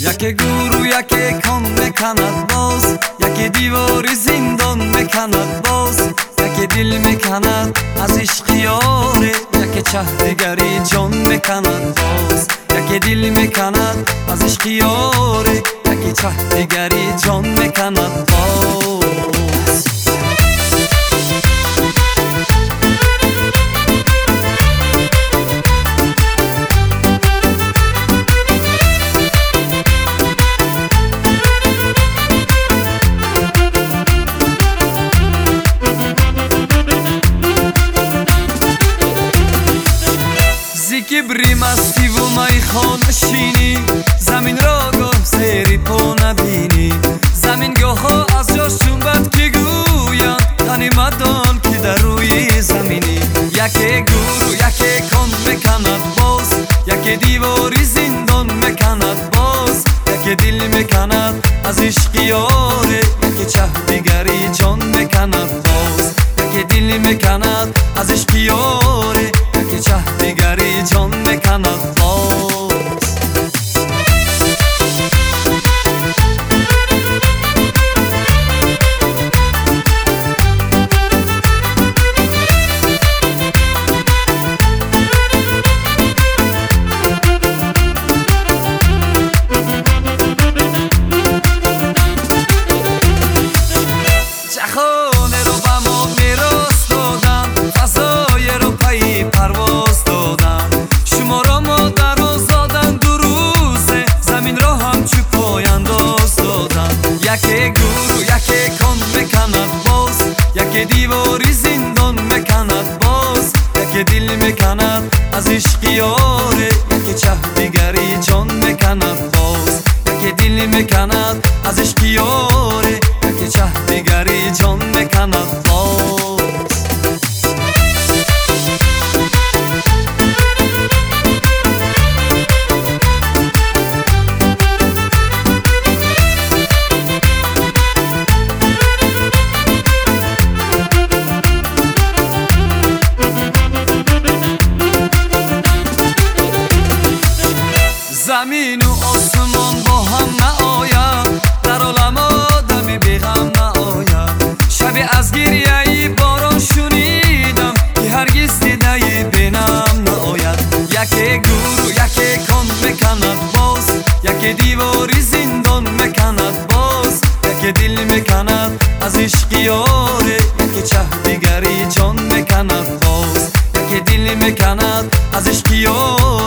یکی گورو یکی کن میکند باز، یکی دیواری زندان میکند باز، یکی دل میکند از عشق یاره، یکی چه دیگری جان میکند باز، یکی دل میکند از عشق یاره، یکی چه دیگری جان میکند باز. کبری مستی و میخوان نشینی، زمین را گاه زیر پا نبینی، زمین گاه ها از جاش جنبد که گویند غنیمت دان که در روی زمینی. یکی گورو یکی کن میکند باز، یکی دیواری زندان میکند باز، یکی دل میکند از عشق یاره، یکی چه دیگری جان میکند باز، یکی دل میکند از عشق یاره، یکی چه دیگری جان میکند باز. جهان رو به ما میراث دادم، فضای رو پی پرواز دادم، شما را مادر آزادم دو روزه، زمین را همچو پای انداز دادم. یکی گورو یکی کن میکند باز، یکی دیواری زندان میکند باز، یکی دل میکند از عشق یاره، یکی چه دیگری جان میکند باز، یکی دل میکند از عشق یاره، یکی چه دیگری جان میکند باز. زمین و آسمان با هم نآید، در عالم آدمی بی غم نآید، شبی از گریه ای باران شنیدم که هرگز دیده ای بینم نآید. یکی گورو یکی کن میکند باز، یکی دیواری زندان میکند باز، یکی دل میکند از عشق یاره، یکی چه دیگری جان میکند باز، یکی دل میکند از عشق یاره،